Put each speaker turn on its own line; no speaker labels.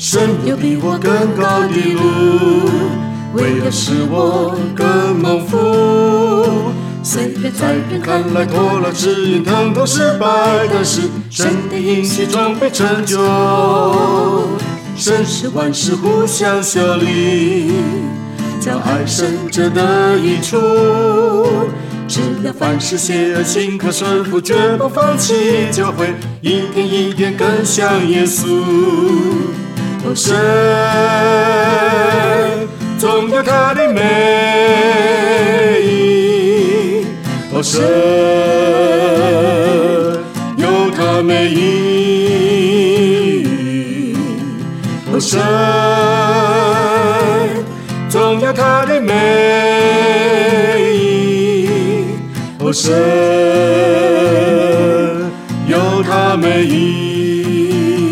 神有比我更高的路，为了使我更蒙福。虽然在人看来拖拉指引疼痛失败，但是神的应许终被成就。神使万事互相效力，叫爱神者得益处。只要凡事谢恩，心可顺服，绝不放弃，就会一天一天更像耶稣。哦，神总有他的美意，哦，神有他美意，哦，神总有他的美意，哦，神有他美意。